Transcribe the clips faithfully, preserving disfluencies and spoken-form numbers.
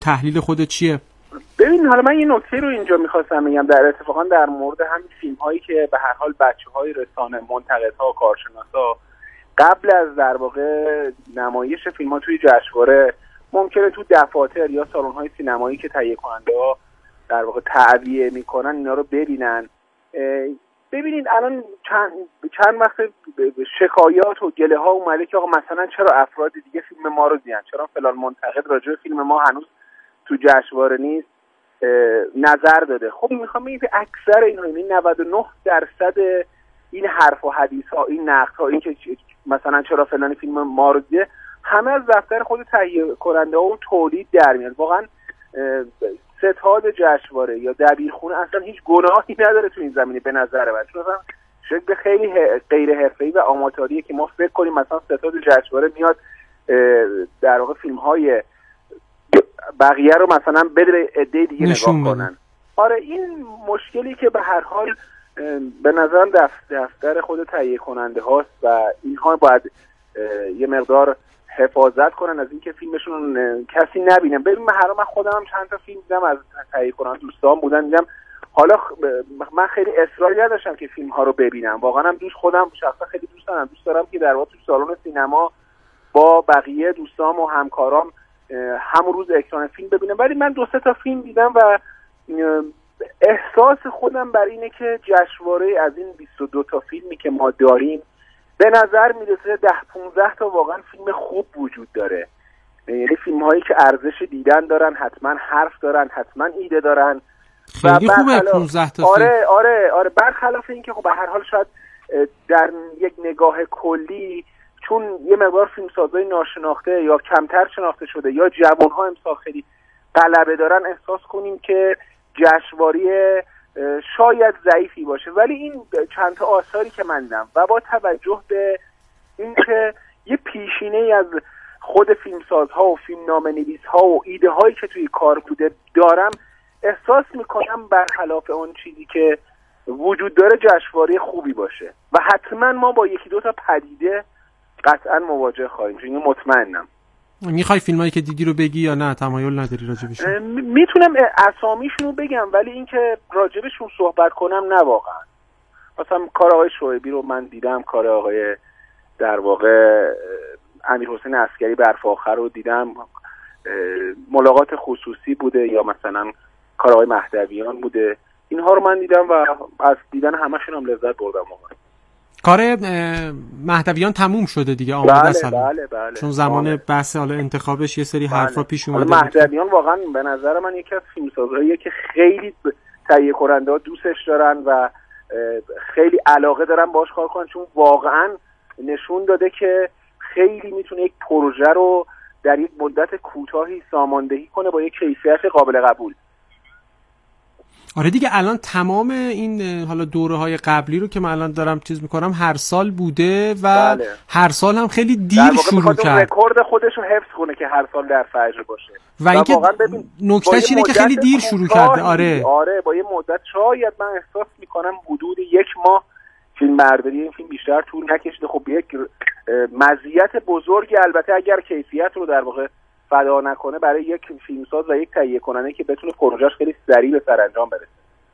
تحلیل خودت چیه؟ ببین حالا من یه نکته رو اینجا میخواستم بگم، در اتفاقا در مورد همین فیلم هایی که به هر حال بچه‌های رسانه، منتقدها، کارشناسا قبل از در واقع نمایش فیلم ها توی جشنواره ممکنه تو دفاتر یا سالن های سینمایی که تهیه کننده ها در واقع تعبیه میکنن اینا رو ببینن. ببینید الان چند چند وقت شکایات و گله ها اومده که آقا مثلا چرا افراد دیگه فیلم ما رو دیدن، چرا فلان منتقد راجع به فیلم ما هنوز تو جشنواره نیست نظر داده. خب میخوام بگم که اکثر اینها، این نود و نه درصد این حرف و حدیث ها، این نقد ها، این که مثلا چرا فلان فیلم ما رو دیده، همه از دفتر خود تهیه کننده ها و تولید در میاد. واقعا ستاد جشنواره یا دبیرخونه اصلا هیچ گناهی نداره تو این زمینه به نظر من، چون اصلا شکل خیلی غیر حرفه‌ای و آماتوریه که ما فکر کنیم مثلا ستاد جشنواره میاد در واقع فیلم های بقیه رو مثلا بده عده دیگه نگاه کنن. آره این مشکلی که به هر حال به نظرم دفتر خود تهیه کننده هاست و اینها باید یه مقدار حفاظت کنن از اینکه فیلمشون کسی نبینه. ببین من من خودم هم چند تا فیلم دیدم از تهیه کننده دوستان بودن دیدم، حالا من خیلی اصراری نداشتم که فیلم ها رو ببینم، واقعا هم دوست خودم شخصا خیلی دوست دارم دوست دارم که در واقع تو سالن سینما با بقیه دوستام و همکارام همون روز اکران فیلم ببینم. ولی من دو سه تا فیلم دیدم و احساس خودم بر اینه که جشنواره از این بیست و دو تا فیلمی که ما داریم به نظر میرسه ده پانزده تا واقعا فیلم خوب وجود داره، یعنی فیلم هایی که ارزش دیدن دارن، حتما حرف دارن، حتما ایده دارن. خیلی خوبه پانزده تا آره فیلم. آره آره برخلاف این که خب به هر حال شاید در یک نگاه کلی چون یه مقدار فیلمسازای ناشناخته یا کمتر شناخته شده یا جوان‌ها امسال خیلی غلبه دارن احساس کنیم که جشنواره شاید ضعیفی باشه. ولی این چند تا آثاری که من دیدم و با توجه به اینکه یه پیشینه‌ای از خود فیلمسازها و فیلمنامه‌نویس‌ها و ایده هایی که توی کار بوده دارم، احساس میکنم برخلاف اون چیزی که وجود داره جشنواره خوبی باشه و حتما ما با یکی دو تا پدیده قطعا مواجه خواهیم شد، مطمئنم. میخوای فیلمایی که دیدی رو بگی یا نه تمایل نداری راجبشون؟ میتونم اسامیشون رو بگم ولی اینکه راجبشون صحبت کنم نه واقعا. مثلا کار آقای شعیبی رو من دیدم، کار آقای در واقع امیرحسین عسکری برف آخر رو دیدم، ملاقات خصوصی بوده یا مثلا کار آقای مهدویان بوده، اینها رو من دیدم و از دیدن همشون هم لذت بردم واقعا. کار مهدویان تموم شده دیگه، آماده است. بله بله بله. چون زمان آمده. بحث حالا انتخابش یه سری بله. حرفا پیش اومده. مهدویان واقعا به نظر من یکی از فیلمسازهاییه که خیلی تهیه کننده‌ها دوستش دارن و خیلی علاقه دارن باهاش کار کنن، چون واقعا نشون داده که خیلی میتونه یک پروژه رو در یک مدت کوتاهی ساماندهی کنه با یک کیفیت قابل قبول. آره دیگه الان تمام این حالا دوره‌های قبلی رو که من الان دارم چیز می‌کنم هر سال بوده و بله. هر سال هم خیلی دیر شروع کرد. رکورد خودش رو حفظ کنه که هر سال در فجر باشه. و اینکه نکتهش اینه که خیلی دیر شروع کرده. آره آره با یه مدت شاید من احساس می‌کنم حدود یک ماه فیلم برداری این فیلم بیشتر طول نکشیده. خب یک مزیت بزرگی البته اگر کیفیت رو در واقع فدا نکنه برای یک فیلمساز و یک تهیه کننده که بتونه پروژهش خیلی سریع به سرانجام برسه.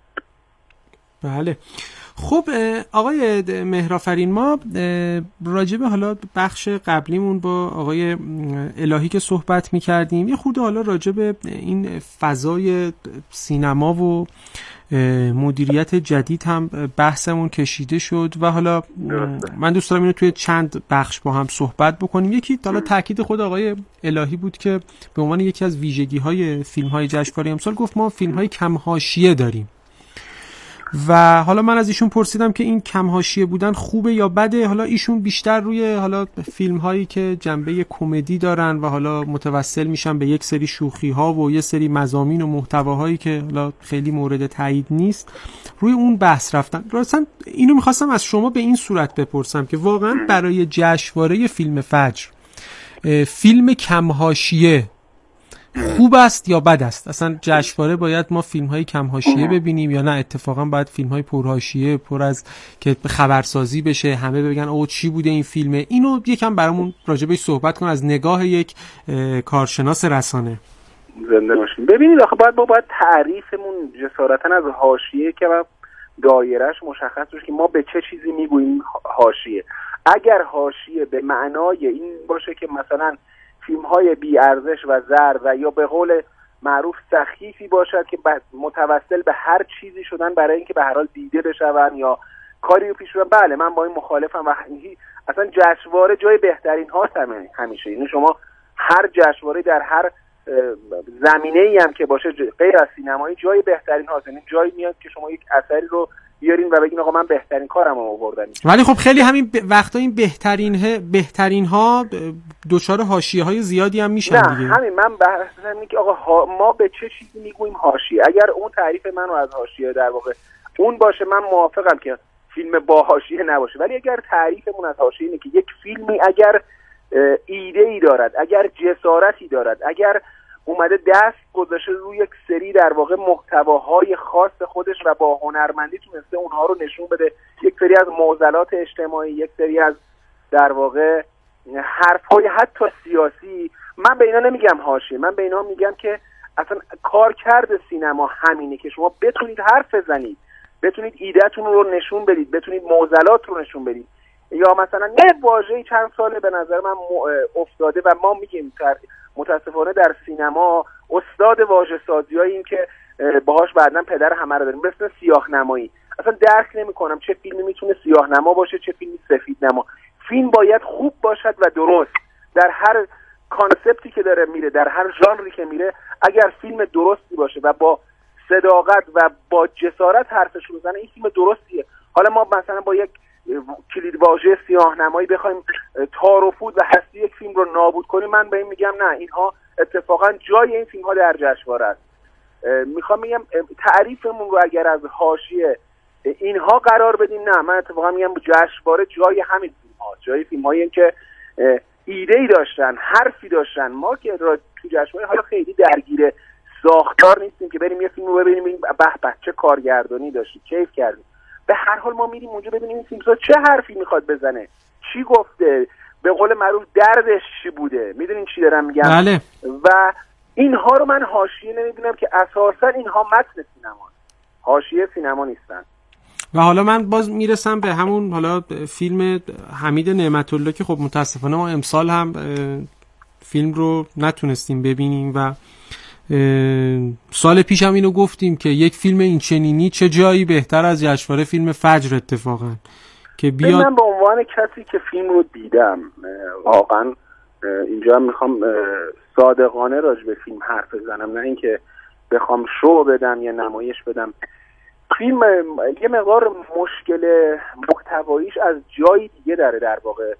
بله خب آقای مهرآفرین، ما راجبه حالا بخش قبلیمون با آقای الهی که صحبت می‌کردیم یه خورده حالا راجبه این فضای سینما و مدیریت جدید هم بحثمون کشیده شد و حالا من دوست دارم اینو توی چند بخش با هم صحبت بکنیم. یکی حالا تاکید خود آقای الهی بود که به عنوان یکی از ویژگی‌های فیلم‌های جشنواره امسال گفت ما فیلم‌های کم حاشیه داریم و حالا من از ایشون پرسیدم که این کم حاشیه بودن خوبه یا بده. حالا ایشون بیشتر روی حالا فیلم هایی که جنبه کمدی دارن و حالا متوسل میشن به یک سری شوخی ها و یه سری مضامین و محتواهایی که حالا خیلی مورد تایید نیست روی اون بحث رفتن. راستن اینو میخواستم از شما به این صورت بپرسم که واقعا برای جشنواره فیلم فجر فیلم کم حاشیه خوب است یا بد است؟ اصلا جشنواره باید ما فیلم های کم حاشیه ببینیم یا نه اتفاقا باید فیلم های پر حاشیه پر از که خبرسازی بشه همه بگن او چی بوده این فیلمه؟ اینو یکم برامون راجع بهش صحبت کن از نگاه یک کارشناس رسانه. زنده باشیم. ببینید آخه باید با باید تعریفمون جسارتا از حاشیه که دایرهش مشخص باشه که ما به چه چیزی میگوییم حاشیه. اگر حاشیه به معنای این باشه که مثلا فیلم‌های بی ارزش و زر و یا به قول معروف سخیفی باشد که متوسل به هر چیزی شدن برای اینکه به هر حال دیده بشون یا کاری رو پیش ببرن، بله من با این مخالفم و اصلا جشنواره جای بهترین هاست همیشه. اینو شما هر جشنواره در هر زمینه‌ای هم که باشه غیر از سینمایی جای بهترین هاست، یعنی جایی میاد که شما یک اثری رو بیارین و بگین آقا من بهترین کارم رو آوردم. ولی خب خیلی همین ب... وقتا این بهترین ه... بهترین ها دچار حاشیه‌های زیادی هم میشن نه دیگه. همین من بحث اینه که آقا ها... ما به چه چیزی میگوییم حاشیه. اگر اون تعریف منو از حاشیه در واقع اون باشه من موافقم که فیلم با حاشیه نباشه، ولی اگر تعریفمون از حاشیه اینه که یک فیلمی اگر ایده ای دارد، اگر جسارتی دارد، اگر اومده دست گذاشته روی یک سری در واقع محتواهای خاص خودش و با هنرمندی تونسته اونها رو نشون بده، یک سری از معضلات اجتماعی، یک سری از در واقع حرفهای حتی سیاسی، من به اینا نمیگم حاشیه، من به اینا میگم که اصلا کارکرد سینما همینه که شما بتونید حرف بزنید، بتونید ایدهتون رو نشون بدید، بتونید معضلات رو نشون بدید. یا مثلا یه واژه‌ای چند ساله به نظر من افتاده و ما میگیم متاسفانه در سینما استاد واژه سازیاییم که باهاش بعداً پدر همه رو داریم، مثل سیاه‌نمایی. اصلا درک نمی‌کنم چه فیلمی میتونه سیاه‌نما باشه، چه فیلمی سفیدنما. فیلم باید خوب باشد و درست. در هر کانسپتی که داره میره، در هر ژانری که میره، اگر فیلم درستی باشه و با صداقت و با جسارت حرفش رو بزنه، این فیلم درستیه. حالا ما مثلا با یک کلید واژه سیاه‌نمایی بخوایم تار و پود و هستی یک فیلم رو نابود کنیم، من به این میگم نه، اینها اتفاقا جای این فیلم ها در جشنواره است. میخوام میگم تعریفمون رو اگر از حاشیه اینها قرار بدیم، نه من اتفاقا میگم جشنواره جای همین فیلم ها، جای فیلم هایی که ایده ای داشتن، حرفی داشتن. ما که تو جشنواره حالا خیلی درگیر ساختار نیستیم که بریم یه فیلم رو ببینیم به به چه کارگردانی داشتی، کیف کردیم. به هر حال ما میریم اونجا ببینیم این فیلمساز چه حرفی میخواد بزنه، چی گفته، به قول معروف دردش چی بوده، میدونین چی دارم میگم؟ بله. و اینها رو من حاشیه نمیدونم که اساسا اینها متن سینما، حاشیه سینما نیستن. و حالا من باز میرسم به همون حالا فیلم حمید نعمت الله که خب متاسفانه ما امسال هم فیلم رو نتونستیم ببینیم و سال پیش هم اینو گفتیم که یک فیلم این چنینی چه جایی بهتر از جشنواره فیلم فجر اتفاقا که بیاد. من به عنوان کسی که فیلم رو دیدم واقعا اینجا میخوام صادقانه راجع به فیلم حرف بزنم، نه اینکه بخوام شو بدم یا نمایش بدم. فیلم یه مقدار مشکل محتواییش از جای دیگه داره در واقع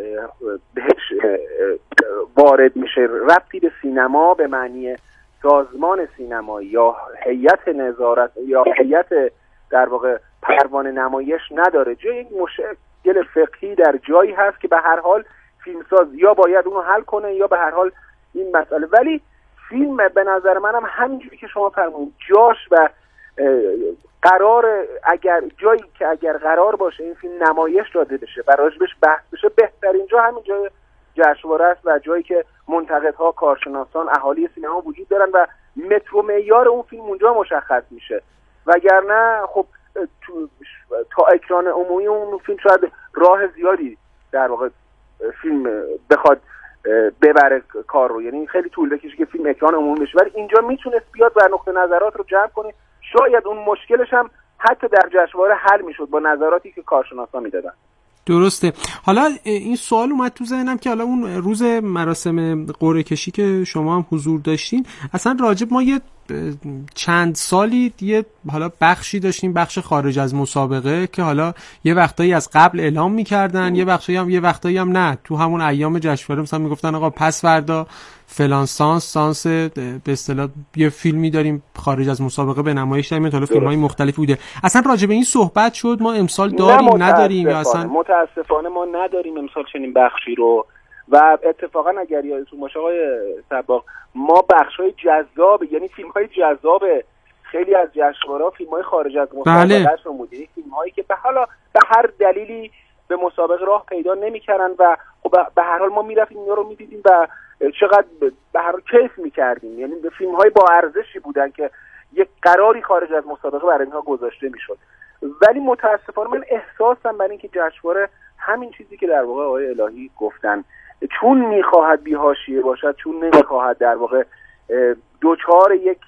بهش وارد میشه، ربطی به سینما به معنی سازمان سینمایی یا هیئت نظارت یا هیئت در واقع پروانه نمایش نداره. جای یک مشکل فقهی در جایی هست که به هر حال فیلمساز یا باید اونو حل کنه یا به هر حال این مسئله. ولی فیلم به نظر منم همینجوری که شما فرمودید جاش و قرار اگر جایی که اگر قرار باشه این فیلم نمایش داده بشه و راجبش بحث بشه، بهترین جا همین جای جشنواره است و جایی که منتقدها، کارشناسان، اهالی سینما وجود دارن و متر و معیار اون فیلم اونجا مشخص میشه. وگرنه خب تو تا اکران عمومی اون فیلم شاید راه زیادی در واقع فیلم بخواد ببره کار رو، یعنی خیلی طول بکشه که فیلم اکران عمومی بشه، ولی اینجا میتونست بیاد و نقطه نظرات رو جمع کنه. شاید اون مشکلش هم حتی در جشنواره حل میشد با نظراتی که کارشناسا میدادن. درسته. حالا این سوال اومد تو ذهنم که حالا اون روز مراسم قرعه کشی که شما هم حضور داشتین، اصلا راجب ما یه چند سالی یه حالا بخشی داشتیم، بخش خارج از مسابقه که حالا یه وقتایی از قبل اعلام میکردن، یه وقتایی هم یه وقتایی هم نه، تو همون ایام جشنواره مثلا میگفتن آقا پس فردا فلان سانس سانس به اصطلاح یه فیلمی داریم خارج از مسابقه به نمایش داریم، حالا فیلم‌های مختلفی بوده. اصلا راجع به این صحبت شد ما امسال داریم نداریم یا اصلا؟ متاسفانه ما نداریم امسال چنین بخشی رو و اتفاقا اگر یادتون باشه آقای سباق ما بخش‌های جذاب، یعنی فیلم‌های جذاب خیلی از جشنواره‌ها فیلم‌های خارج از مسابقه رو بوده، فیلم‌هایی که به حالا به هر دلیلی به مسابقه راه پیدا نمی‌کردن و خب به هر حال ما می‌رفتیم اینا رو می‌دیدیم و چقدر به هر حال کیف می‌کردیم. یعنی فیلم‌های با ارزشی بودن که یک قراری خارج از مسابقه برای اینها گذاشته میشد. ولی متاسفانه من احساسم برای اینکه جشنواره همین چیزی که در واقع آقای الهی گفتن، چون میخواهد بی‌حاشیه باشد، چون نمیخواهد در واقع دوچار یک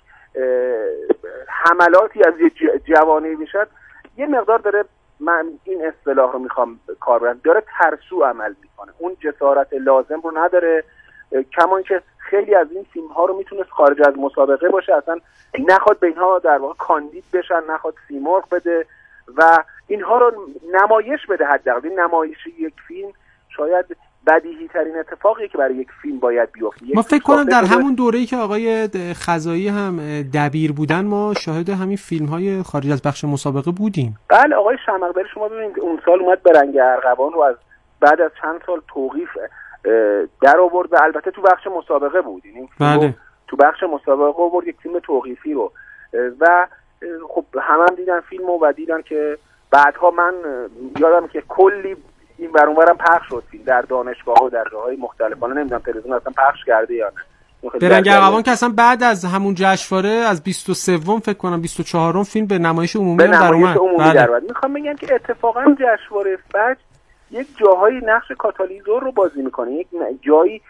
حملاتی از جوانی بشد، یه مقدار داره، من این اصطلاح رو میخوام کار برم، داره ترسو عمل میکنه، اون جسارت لازم رو نداره. کمان که خیلی از این فیلم ها رو میتونست خارج از مسابقه باشه، اصلا نخواد به اینها در واقع کاندید بشن، نخواد سیمرغ بده و اینها رو نمایش بده. حداقل نمایش یک فیلم شاید بدیهی ترین اتفاقی که برای یک فیلم باید بیفته. ما فکر کنم در همون دوره‌ای که آقای خزایی هم دبیر بودن ما شاهد همین فیلم‌های خارج از بخش مسابقه بودیم. بله آقای شمقدری، شما ببینید اون سال اومد به رنگ ارغوان رو از بعد از چند سال توقیف در آورد و البته تو بخش مسابقه بود. یعنی بله. تو بخش مسابقه آورد یک فیلم توقیفی رو و خب همه هم دیدن فیلمو و دیدن که بعدها من یادم که کلی این بر اونورم پخش شد فیلم در دانشگاه و در جاهای مختلف. من نمیدونم تلویزیون اصلا پخش کرده یا نه. به رنگ ارغوان که اصلا بعد از همون جشنواره از بیست و سوم فکر کنم بیست و چهارم فیلم به نمایش عمومی هم در اومد. بله. میخوام بگم که اتفاقا جشنواره فجر یک جاهای نقش کاتالیزور رو بازی میکنه، یک جایی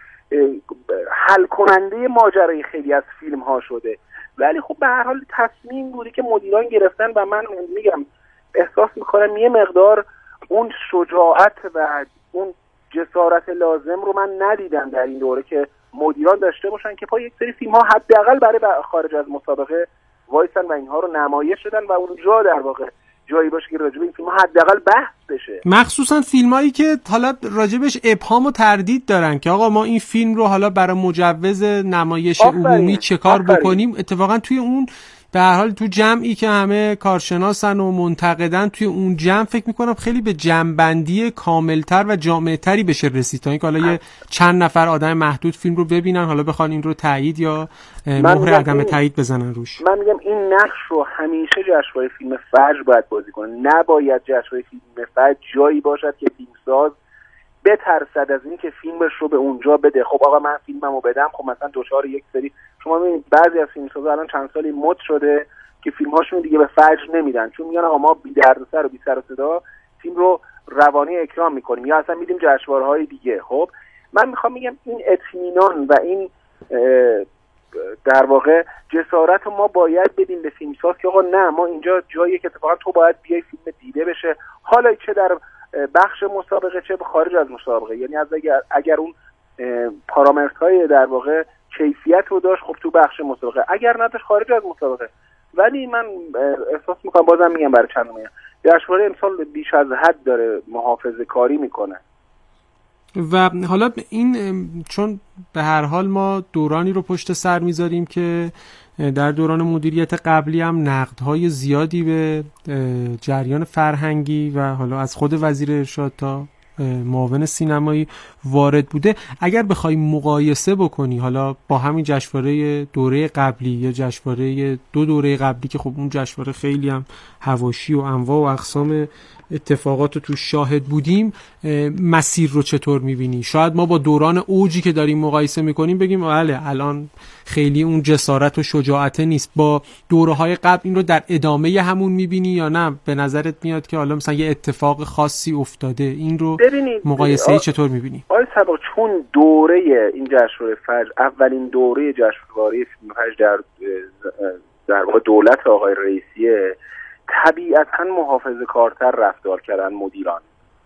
حل کننده ماجرای خیلی از فیلم ها شده. ولی خب به هر حال تصمیم بوده که مدیران گرفتن و من میگم احساس میکنم یه مقدار اون شجاعت و اون جسارت لازم رو من ندیدم در این دوره که مدیران داشته باشن که پای یک سری فیلم ها حداقل برای خارج از مسابقه وایسن و اینها رو نمایش بدن و اونجا در واقع جایی باشه که راجب این فیلم ها حداقل بحث بشه. مخصوصا فیلمایی که حالا راجبش ابهام و تردید دارن که آقا ما این فیلم رو حالا برای مجوز نمایش عمومی چه کار بکنیم. اتفاقا توی اون به هر حال تو جمعی که همه کارشناسن و منتقدن، توی اون جمع فکر میکنم خیلی به جمع‌بندی کاملتر و جامع‌تری بشه رسید تا اینکه حالا یه چند نفر آدم محدود فیلم رو ببینن، حالا بخوان این رو تایید یا مهر عدم تایید بزنن روش. من میگم این نقش رو همیشه جشنواره فیلم فجر باید بازی کنه. نباید جشنواره فیلم فجر جایی باشد که فیلمساز بترسد از این که فیلمش رو به اونجا بده. خب آقا من فیلممو بدم، خب مثلا دچار یک سری، شما ببینید بعضی از فیلمسازا الان چند سالی مد شده که فیلم‌هاشون دیگه به فجر نمیدن، چون میگن آقا ما بی دردسر و بی سر و صدا فیلم رو روانی اکرام میکنیم یا اصلا میدیم جشنواره‌های دیگه. خب من میخوام میگم این اطمینان و این در واقع جسارت ما باید بدیم به فیلمساز که آقا نه، ما اینجا جاییه که اتفاقا تو باید بیای فیلم دیده بشه، حالا چه در بخش مسابقه چه خارج از مسابقه. یعنی از اگر اگر اون پارامترهای در واقع کیفیت رو داشت خب تو بخش مسابقه، اگر نداشت خارج از مسابقه. ولی من احساس میکنم، بازم میگم برای چند میگم، جشنواره امسال بیش از حد داره محافظه کاری میکنه. و حالا این چون به هر حال ما دورانی رو پشت سر میذاریم که در دوران مدیریت قبلی هم نقدهای زیادی به جریان فرهنگی و حالا از خود وزیر ارشاد تا معاون سینمایی وارد بوده. اگر بخوای مقایسه بکنی حالا با همین جشنواره دوره قبلی یا جشنواره دو دوره قبلی که خب اون جشنواره خیلی هم حواشی و انواع و اقسام اتفاقات رو تو شاهد بودیم، مسیر رو چطور میبینی؟ شاید ما با دوران اوجی که داریم مقایسه میکنیم بگیم بله الان خیلی اون جسارت و شجاعت نیست. با دوره‌های قبل این رو در ادامه همون میبینی یا نه به نظرت میاد که حالا مثلا یه اتفاق خاصی افتاده؟ این رو مقایسه‌ای چطور میبینی؟ آقای سبا، چون دوره این جشنواره فجر اولین دوره جشنواره فیلم فجر در در واقع دولت آقای رئیسیه، طبیعتاً محافظه کارتر رفتار کردن مدیران.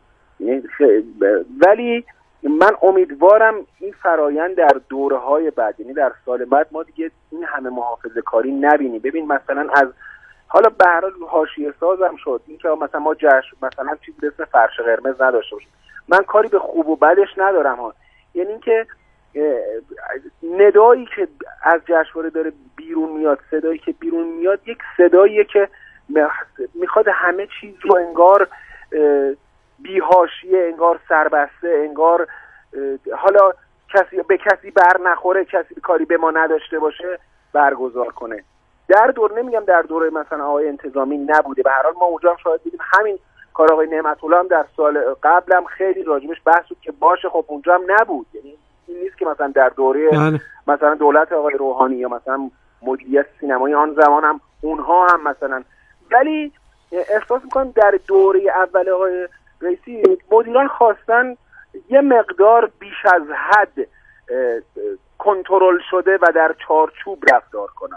ولی من امیدوارم این فرایند در دوره‌های بعد، یعنی در سال بعد، ما دیگه این همه محافظه کاری نبینیم. ببین مثلا از حالا به هر حال حاشیه سازم شد این که مثلا ما جشن مثلا چیزی به اسم فرش قرمز نداشته باشیم. من کاری به خوب و بدش ندارم ها، یعنی اینکه ندایی که از جشنواره داره بیرون میاد، صدایی که بیرون میاد یک صداییه که میخواد همه چیز رو انگار بی‌حاشیه، انگار سربسته، انگار حالا کسی به کسی بر نخوره، کسی کاری به ما نداشته باشه برگزار کنه. در دور نمیگم در دوره مثلا آقای انتظامی نبوده، به هر حال ما اونجا هم شاید دیدیم همین کار آقای نعمت الله هم در سال قبل هم خیلی راجبش بحث بود که باشه، خب اونجا هم نبود. یعنی این نیست که مثلا در دوره بله. مثلا دولت آقای روحانی یا مثلا مدیریت سینمایی آن زمان هم اونها هم مثلا، ولی احساس میکنم در دوره اول آقای رئیسی مدیران خواستن یه مقدار بیش از حد کنترل شده و در چارچوب رفتار کنن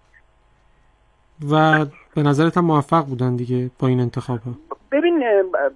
و به نظرت هم موفق بودن دیگه با این انتخاب ها. ببین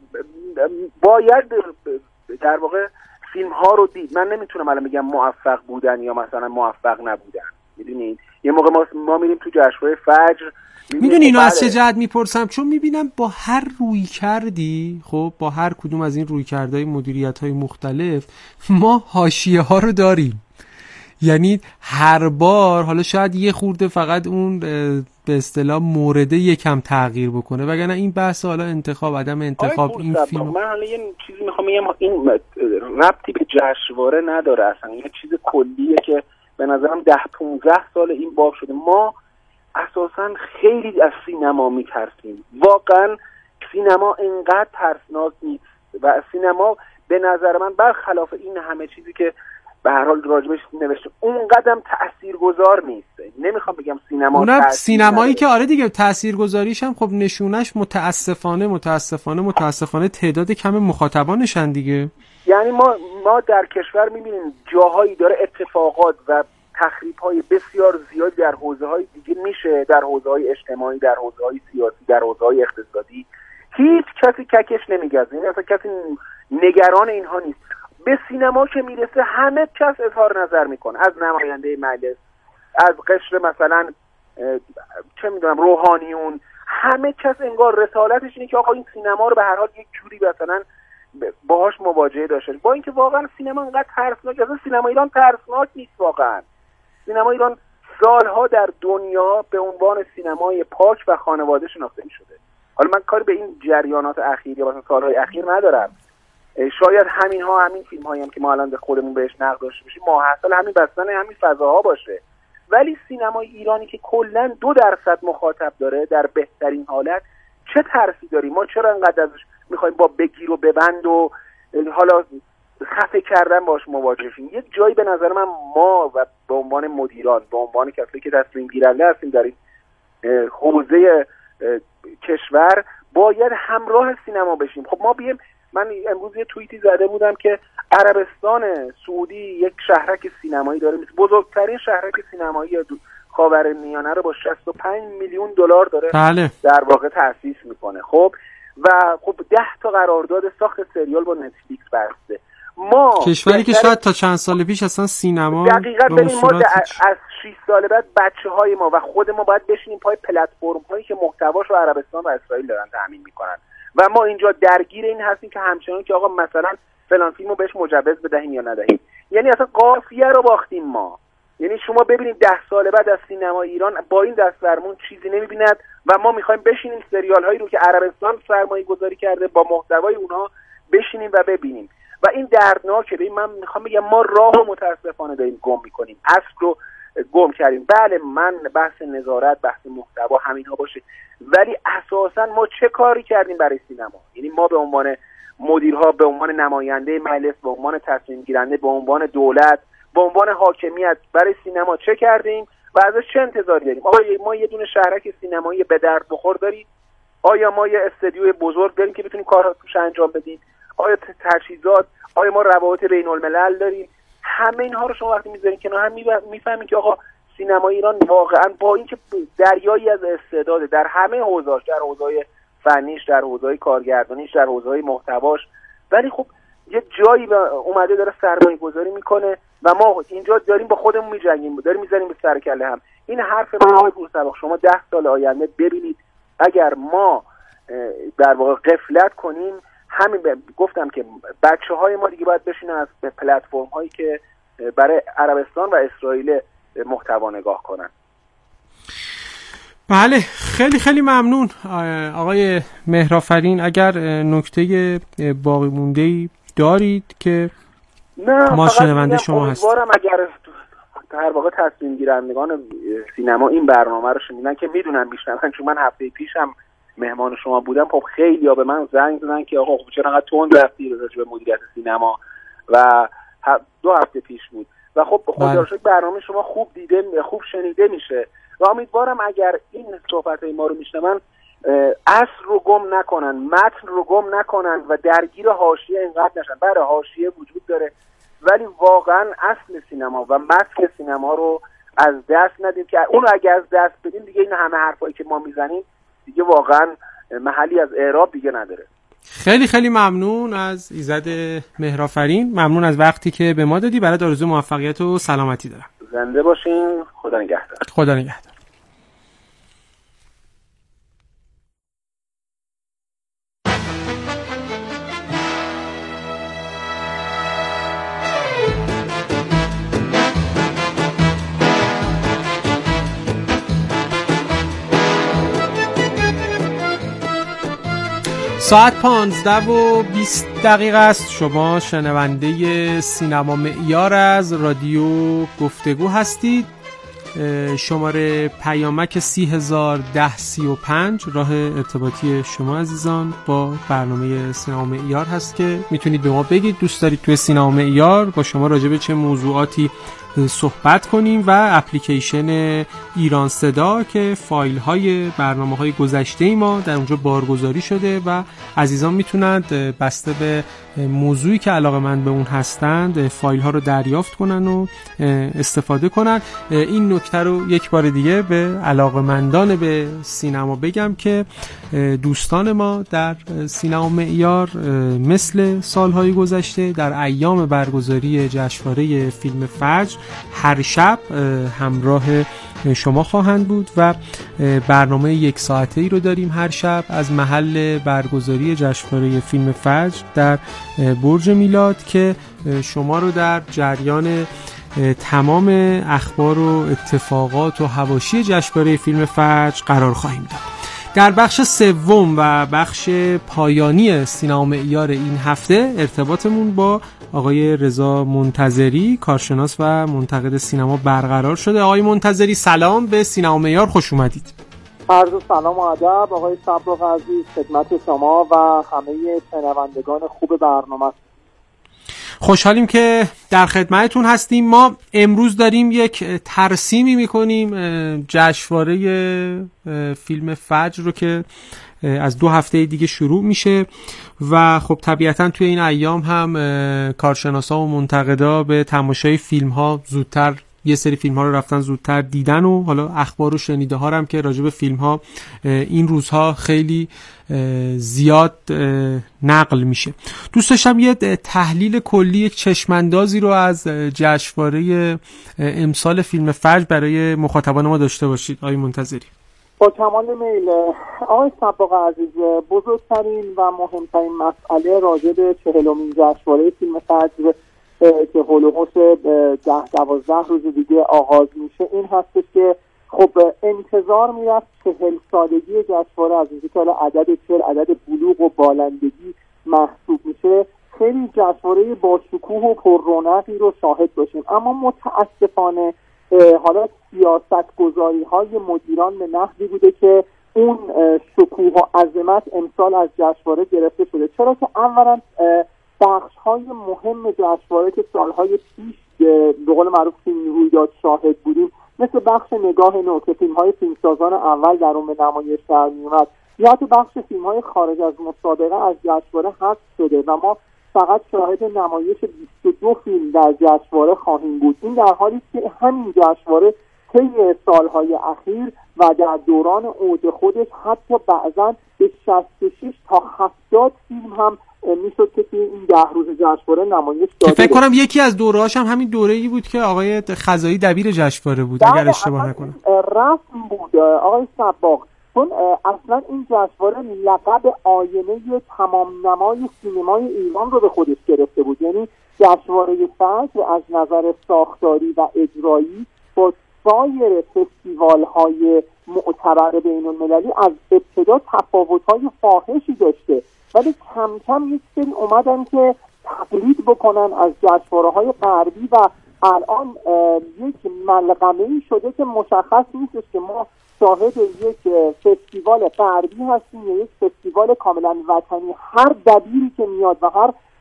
باید در واقع فیلم ها رو دید. من نمیتونم الان بگم موفق بودن یا مثلا موفق نبودن. میدونید یه موقع ما ما میریم تو جشنواره فجر، میدونی اینو از چه جهت میپرسم؟ چون میبینم با هر روی کردی، خب با هر کدوم از این روی کردهای مدیریت های مختلف ما حاشیه ها رو داریم. یعنی هر بار حالا شاید یه خورده فقط اون به اصطلاح مورد یکم تغییر بکنه، وگرنه این بحث حالا انتخاب عدم انتخاب این فیلم. من حالا یه چیزی میخوام بگم، این ربطی به جشنواره نداره اصلا، یه چیز کلیه که به نظرم ده پونزده سال این باب شده. ما اساسا خیلی از سینما میترسیم، واقعا سینما اینقدر ترسناک نیست و سینما به نظر من برخلاف این همه چیزی که به هر حال راجبش نوشته اونقدرم تاثیرگذار نیست. نمیخوام بگم سینما اونم سینمایی که آره دیگه تاثیرگذاریش هم خب نشونش متاسفانه متاسفانه متاسفانه تعداد کم مخاطبانشن دیگه. یعنی ما ما در کشور میبینیم جاهایی داره اتفاقات و تخریب‌های بسیار زیاد در حوزه‌های دیگه میشه، در حوزه‌های اجتماعی، در حوزه‌های سیاسی، در حوزه‌های اقتصادی. هیچ کسی ککش نمیگذاره، یعنی اصلا کسی نگران اینها نیست. به سینما که میرسه همه کس اظهار نظر میکنه، از نماینده مجلس، از قشر مثلا چه میدونم روحانیون، همه کس انگار رسالتش اینه که آقا این سینما رو به هر حال یک جوری مثلا باهاش مواجهه داشته، با اینکه واقعا سینما انقدر ترسناک، اصلا سینما ایران ترسناک نیست. واقعا سینما ایران سالها در دنیا به عنوان سینمای پاک و خانواده شناخته می‌شده. حالا من کاری به این جریانات اخیر یا مثلا سالهای اخیر ندارم، شاید همین ها همین فیلم هایی هم که ما الان به خودمون بهش نقد داشته باشیم ماحصل همین بستن همین فضاها باشه، ولی سینمای ایرانی که کلا دو درصد مخاطب داره در بهترین حالت، چه ترسی داریم ما؟ چرا انقدر ازش میخوایم با بگیر و ببند و حالا خفه کردن باش مواجه شیم؟ یک جایی به نظر من ما و به عنوان مدیران، به عنوان کسایی که تصمیم گیرنده هستیم در این حوزه کشور، باید همراه سینما بشیم. خب ما بیم، من امروز یه توییتی زده بودم که عربستان سعودی یک شهرک سینمایی داره، بزرگترین شهرک سینمایی خاورمیانه رو با شصت و پنج میلیون دلار داره بله. در واقع تأسیس میکنه. خب و خب ده تا قرارداد ساخت سریال با نتفلیکس بسته. ما کشوری که شاید تا چند سال پیش اصلا سینما دقیقاً ببین ما از شش سال بعد بچه‌های ما و خود ما باید بشینیم پای پلتفرم‌هایی که محتواشو عربستان و اسرائیل دارن تامین میکنن و ما اینجا درگیر این هستیم که همچنان که آقا مثلا فلان فیلمو بهش مجوز بدهیم یا ندهیم. یعنی اصلا قافیه رو باختیم ما. یعنی شما ببینید ده سال بعد از سینما ایران با این دستورمون چیزی نمیبیند و ما میخوایم بشینیم سریال هایی رو که عربستان سرمایه گذاری کرده با محتوای اونها بشینیم و ببینیم و این دردناکه. ببین من میخوام بگم ما راه رو متاسفانه داریم گم میکنیم، اصل رو گم کردیم. بله من بحث نظارت، بحث محتوا همینها باشه، ولی اساسا ما چه کاری کردیم برای سینما؟ یعنی ما به عنوان مدیرها، به عنوان نماینده مجلس، به عنوان تصمیم گیرنده، به عنوان دولت، به عنوان حاکمیت برای سینما چه کردیم و ازش چه انتظاری داریم؟ آیا ما یه دونه شهرک سینمایی به درد بخور داریم؟ آیا ما یه استودیوی بزرگ داریم که بتونیم کارها توش انجام بدیم؟ آیا تجهیزات؟ آیا ما روابط بین الملل داریم؟ همه اینها رو شما وقتی میذارین کنار هم میفهمین که آقا سینما ایران واقعا با اینکه دریایی از استعداد در همه حوزه‌اش، در حوزه‌های فنیش، در حوزه‌های کارگردانیش، در حوزه‌های محتواش، ولی خب یه جایی اومده داره سرمایه گذاری میکنه و ما اینجا داریم با خودمون میجنگیم، داریم میزنیم به سر کله هم. این حرف من آقای پورسبق، شما ده سال آینده ببینید اگر ما در واقع غفلت کنیم، همین گفتم که بچه‌های ما دیگه باید بشینن از پلتفرم‌هایی که برای عربستان و اسرائیل محتوا نگاه کنن. بله خیلی خیلی ممنون آقای مهرآفرین. اگر نکته باقی مونده‌ای دارید که ما شنونده شما هستیم. امیدوارم اگر در واقع تصمیم گیرندگان سینما این برنامه رو شنیدن که میدونن میشنون، چون من هفته پیشم مهمان شما بودم، خب خیلی ها به من زنگ زدن که آقا خب چرا انقدر تند رفتی راجع به مدیریت سینما و دو هفته پیش بود و خب خدا رو شکر برنامه شما خوب دیده خوب شنیده میشه و امیدوارم اگر این صحبت‌های ما رو میشنون اصل رو گم نکنن، متن رو گم نکنن و درگیر حاشیه اینقدر نشن. بله حاشیه وجود داره ولی واقعا اصل سینما و متن سینما رو از دست ندیم که اون رو اگر از دست بدیم دیگه این همه حرفایی که ما میزنیم دیگه واقعا محلی از اعراب دیگه نداره. خیلی خیلی ممنون از ایزد مهرآفرین، ممنون از وقتی که به ما دادی. برات آرزوی موفقیت و سلامتی دارم. زنده باشین. خدا نگهدار. خدا نگهدار. ساعت پانزده و بیست دقیقه است. شما شنونده سینما معیار از رادیو گفتگو هستید. شماره پیامک سی هزار ده سی و پنج راه ارتباطی شما عزیزان با برنامه سینما معیار هست که میتونید به ما بگید دوست دارید توی سینما معیار با شما راجع به چه موضوعاتی صحبت کنیم و اپلیکیشن ایران صدا که فایل های برنامه های گذشته ما در اونجا بارگذاری شده و عزیزان میتونند بسته به موضوعی که علاقه‌مند به اون هستند فایل ها رو دریافت کنن و استفاده کنن. این نکته رو یک بار دیگه به علاقه‌مندان به سینما بگم که دوستان ما در سینما معیار مثل سالهای گذشته در ایام برگزاری جشنواره فیلم فجر هر شب همراه شما خواهند بود و برنامه یک ساعته ای رو داریم هر شب از محل برگزاری جشنواره فیلم فجر در برج میلاد که شما رو در جریان تمام اخبار و اتفاقات و حواشی جشنواره فیلم فجر قرار خواهیم داد. در بخش سوم و بخش پایانی سینما معیار این هفته ارتباطمون با آقای رضا منتظری کارشناس و منتقد سینما برقرار شده. آقای منتظری سلام، به سینما معیار خوش اومدید. عرض سلام و ادب آقای صبرق عزیز خدمت شما و همه شنوندگان خوب برنامه. خوشحالیم که در خدمتتون هستیم. ما امروز داریم یک ترسیمی میکنیم جشنواره فیلم فجر رو که از دو هفته دیگه شروع میشه و خب طبیعتا توی این ایام هم کارشناسا و منتقدا به تماشای فیلم ها زودتر یه سری فیلم ها رو رفتن زودتر دیدن و حالا اخبار و شنیده ها هم که راجع به فیلم ها این روزها خیلی زیاد نقل میشه. دوست داشتم یه تحلیل کلی، یک چشماندازی رو از جشنواره امسال فیلم فجر برای مخاطبان ما داشته باشید آقای منتظری. با کمال میل. آقای صباغ عزیز، بزرگترین و مهمترین مسئله راجع به چهلمین جشنواره فیلم فجر که هولوحوش ده دوازده روز دیگه آغاز میشه این هستش که خب انتظار میرفت چهل سالگی جشنواره از اینکه که عدد چهل عدد بلوغ و بالندگی محسوب میشه خیلی جشنواره با شکوه و پر رونقی رو شاهد باشیم، اما متاسفانه حالا سیاست گذاری های مدیران به نحوی بوده که اون شکوه و عظمت امسال از جشنواره گرفته شده. چرا که اولا بخش های مهم جشنواره که سالهای پیش به قول معروف فیلم رویداد شاهد بودیم مثل بخش نگاه نو که فیلم های فیلمسازان اول در اون به نمایش در میومد یا حتی بخش فیلم های خارج از مسابقه از جشنواره حذف شده و ما فقط شاهد نمایش بیست و دو فیلم در جشنواره خواهیم بود. این در حالی که همین جشنواره طی سالهای اخیر و در دوران اوج خودش حتی بعضا به شصت و شش تا هفتاد فیلم هم میشد که توی این ده روز جشنواره نمایش داده. فکر کنم یکی از دوره‌هاش هم همین دوره‌ای بود که آقای خزایی دبیر جشنواره بود اگر اشتباه نکنم. رسم بود آقای صباغ، چون اصلا این جشنواره لقب آینه تمام نمای سینمای ایران رو به خودش گرفته بود. یعنی جشنواره فجر از نظر ساختاری و اجرایی با سایر فستیوال‌های معتبر بین‌المللی از ابتدا تفاوت‌های فاحشی داشته، ولی کم کم یک سری اومدن که تقلید بکنن از جشنواره‌های غربی و الان یک ملغمه‌ای شده که مشخص نیستش که ما شاهد یک فستیوال غربی هستیم یا یک فستیوال کاملا وطنی. هر دبیری که میاد و هر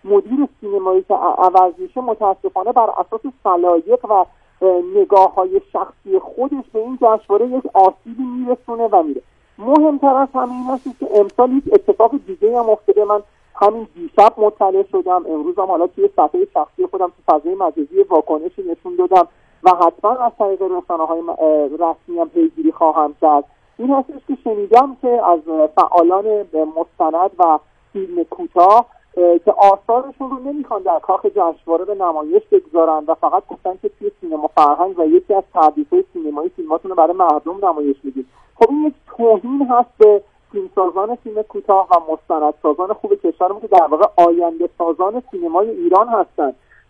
مدیر سینمایی که عوض میشه متاسفانه بر اساس سلایق و نگاه‌های شخصی خودش به این جشنواره یک آسیبی میرسونه و میره. مهمتر از همه این است که امسال یک اتفاق دیگه هم افتاده. من همین دیشب مطلع شدم، امروز هم حالا توی صفحه شخصی خودم تو فضای مجازی واکنشی نشون دادم و حتما از طریق رسانه‌های رسمی هم پیگیری خواهم کرد. این هستش که شنیدم که از فعالان مستند و فیلم کوتاه که آثارشون رو نمیخوان در کاخ جشنواره به نمایش بگذارن و فقط گفتن که توی سینما فرهنگ و یکی از تعریف‌های سینمایی فیلماتون رو برای مردم نمایش میدید. خب این یک توهین هست به فیلمسازان فیلم کوتاه و مستندسازان خوب کشورمون که در واقع آینده سازان سینمای ایران هستن.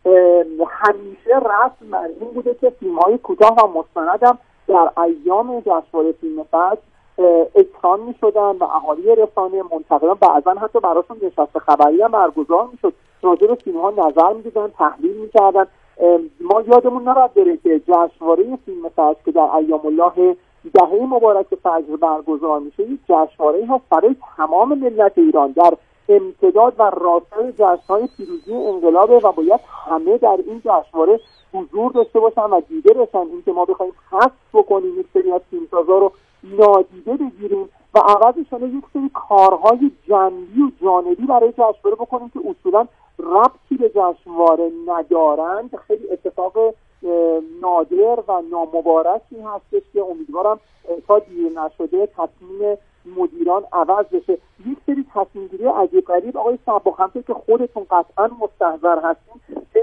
همیشه رسم بر این بوده که فیلم‌های کوتاه و مستند هم در ایام جشنواره فیلم فجر اکران می شدن و اهالی رسانه منتقدان بعضا حتی براشون نشست خبری هم برگزار می شد، راجع به فیلم ها نظر می دیدن، تحلیل می کردن. ما یادمون نباید بره که جشنواره فیلم فجر که در ایام الله دهه مبارک فجر برگزار میشه یک جشنواره هست برای تمام ملت ایران در امتداد و راستای جشن‌های پیروزی انقلابه و باید همه در این جشنواره حضور داشته باشن و دیده بشن. این که ما بخوایم حذف بکنیم یک سری از فیلمسازا رو نادیده بگیریم و عوضش یک سری کارهای جنبی و جانبی برای جشنواره بکنیم که اصولا ربطی به جشنواره ندارند، خیلی اتفاق نادر و نامبارکی هستش که امیدوارم تا دیر نشده تصمیم مدیران عوض بشه. یک سری تصمیم گیری عجیب غریب آقای صباغ همونطور که خودتون قطعا مستحضر هستین که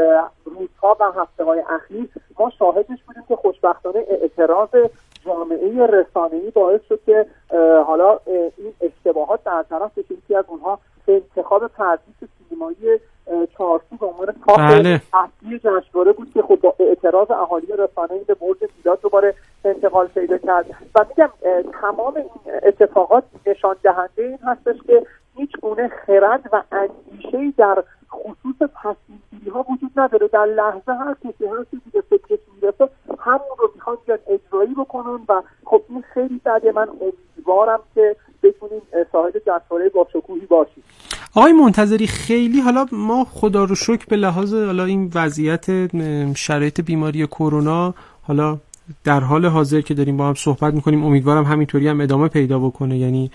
روزها و هفته‌های اخیر ما شاهدش بودیم که خوشبختانه اعتراض جامعه رسانه‌ای باعث شد که حالا این اشتباهات برطرف بشه. یکی از اونها انتخاب پردیس سینمایی چارسو به عنوان کاخ اصلی جشنواره بود که خب با اعتراض اهالی رسانه‌ای به برج میلاد دوباره انتقال پیدا کرد و میگم تمام این اتفاقات نشان دهنده این هستش که هیچ گونه خرد و اندیشه‌ای در خصوص تصمیم‌گیری‌ها وجود نداره. در لحظه هر کسی هر چیزی به فکرش میرسه همون رو میخوان بیان اجرایی بکنن و خب این خیلی بده. من امیدوارم که بتونیم صاحب جشنواره با شکوهی باشیم. آقای منتظری خیلی حالا ما خدا رو شکر به لحاظ حالا این وضعیت شرایط بیماری کرونا حالا در حال حاضر که داریم با هم صحبت میکنیم امیدوارم همینطوری هم ادامه پیدا بکنه، یعنی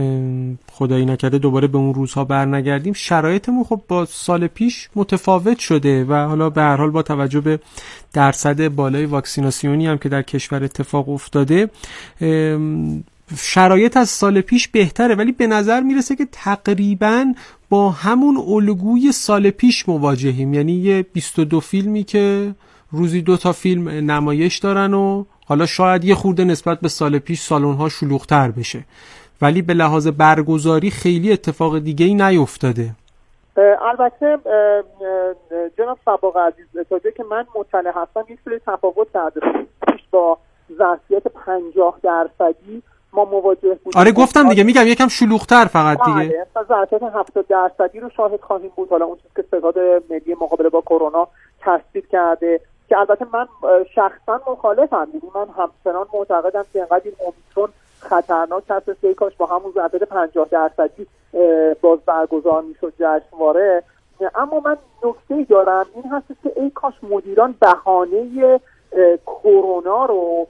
خدایی نکرده دوباره به اون روزها برنگردیم. شرایطمون خب با سال پیش متفاوت شده و حالا به هر حال با توجه به درصد بالای واکسیناسیونی هم که در کشور اتفاق افتاده شرایط از سال پیش بهتره، ولی به نظر میرسه که تقریباً با همون الگوی سال پیش مواجهیم، یعنی یه بیست و دو فیلمی که روزی دو تا فیلم نمایش دارن و حالا شاید یه خورده نسبت به سال پیش سالن‌ها شلوغ‌تر بشه، ولی به لحاظ برگزاری خیلی اتفاق دیگه‌ای نیفتاده. البته جناب صباغ عزیز تا جایی که من مطلع هستم یک سری تفاوت کرده پیش با ظرفیت پنجاه درصدی ما مواجه بودیم. آره گفتم دیگه، میگم یکم شلوغ‌تر فقط دیگه. آره ظرفیت هفتاد درصدی رو شاهد خواهیم بود. حالا اون چیزی که ستاد ملی مقابله با کرونا تصدیق کرده که البته من شخصا مخالفم، یعنی من همچنان معتقدم که انقدر این اومیکرون خطرناک هستش که کاش با همون ضربت پنجاه درصدی باز برگزار میشد جشنواره. اما من نکته‌ای دارم، این هستش که ای کاش مدیران بهانه کرونا رو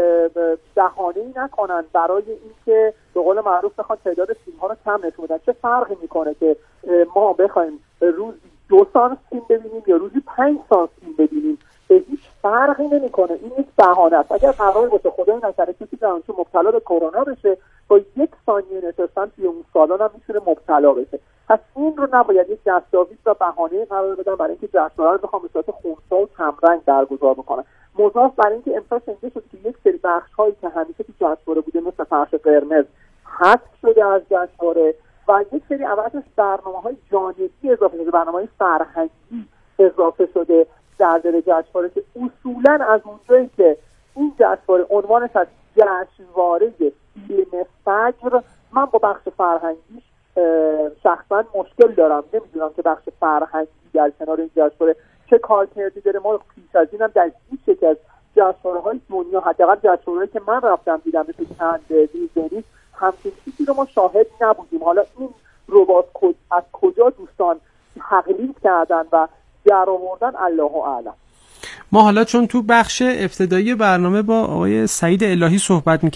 بهانه‌ای نکنن برای اینکه به قول معروف بخواد تعداد فیلم‌ها رو کم نشون بدن. چه فرقی میکنه که ما بخوایم روزی دو سانس فیلم ببینیم یا روزی پنج سانس فیلم ببینیم؟ هیچ فرقی نمیکنه. این یک بهانه است. اگر قرار باشه خدای نکرده کسی در اونجا مبتلا به کرونا بشه، با یک ثانیه نشستن توی اون سالن هم میتونه مبتلا بشه. پس این رو نباید یک دستاویز و بهانه قرار بدن برای اینکه جشنواره رو بخوام به صورت خنثی و کمرنگ برگزار بکنن. مضاف بر اینکه امسال شنیده شد که یک سری بخش‌هایی که همیشه تو جشنواره بوده مثل فرش قرمز حذف شده از جشنواره و یک سری عوضش برنامه‌های جانبی اضافه شده، برنامه‌های فرهنگی اضافه شده در دل جشنواره که اصولاً از اونجایی که این جشنواره عنوانش از جشنواره فیلم فجر، من با بخش فرهنگیش شخصاً مشکل دارم. نمیدونم که بخش فرهنگی در کنار این جشنواره چه کارکردی داره. ما پیش از اینم در هیچ یک از جشنواره‌های دنیا، حداقل جشنواره‌ای که من رفتم دیدم مثل کن دیزنی، همچین چیزی رو ما شاهد نبودیم. حالا این رو باز از کجا دوستان تقلید کردن و در آوردن، الله اعلم. ما حالا چون تو بخش ابتدایی برنامه با آقای سعید الهی صحبت